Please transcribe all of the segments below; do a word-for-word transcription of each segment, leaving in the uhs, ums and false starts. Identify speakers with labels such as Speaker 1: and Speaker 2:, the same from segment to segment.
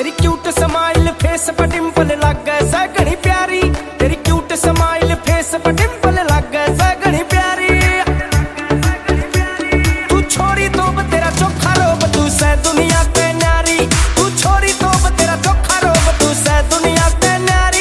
Speaker 1: तेरी cute smile face पर डिंपल लग गए सगनी प्यारी, तेरी क्यूट स्माइल फेस पर डिंपल लग गए सगनी प्यारी। तू छोरी तो तेरा चोखा रोब तू से दुनिया पे न्यारी, तू छोरी तो तेरा चोखा रोब तू से दुनिया पे न्यारी।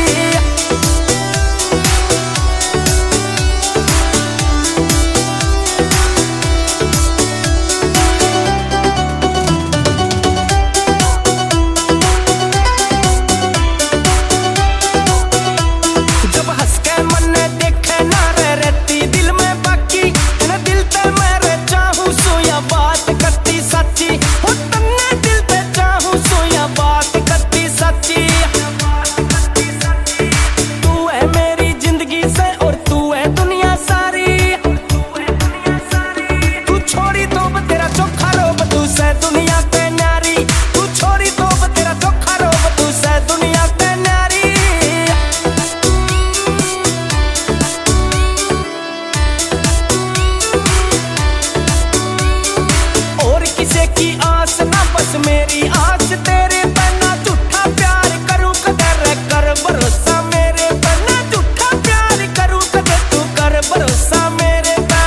Speaker 1: की आस ना बस मेरी आस तेरे पे, ना झूठा प्यार करूं कदर कर भरोसा मेरे पे, ना झूठा प्यार करूं कदर तू कर भरोसा मेरे पे।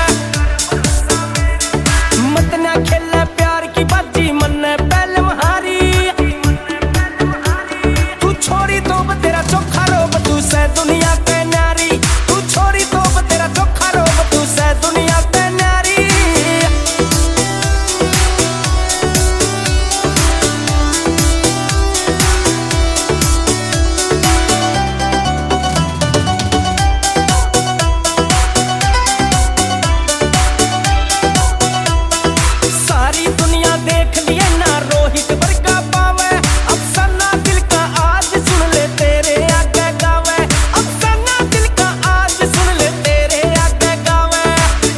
Speaker 1: मत ना खेले प्यार की बाजी मन पहले हारी, तू छोरी तो तेरा चोखा रोब तू से दुनिया पे न्यारी, तू छोरी तो तेरा चोखा रोब तू से दुनिया पे न्यारी। देख लिए ना रोहित वर्गा पावे, अफसाना दिल का आज सुन ले तेरे आगे गावे, अफसाना दिल का आज सुन ले तेरे आगे गावे।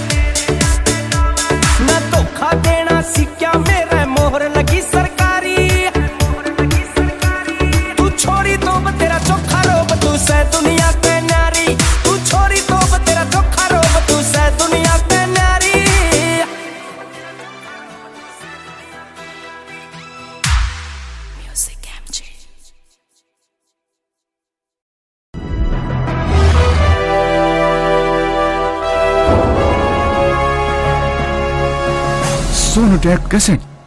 Speaker 1: ना धोखा देना सीखा मेरे मोहर लगी सरकारी, तू छोरी तो तेरा चोखा रोब तू से दुनिया पे न्यारी, तू छोरी तो तेरा चोखा रोब तू से दुनिया पे न्यारी।
Speaker 2: Sonotech Cassette।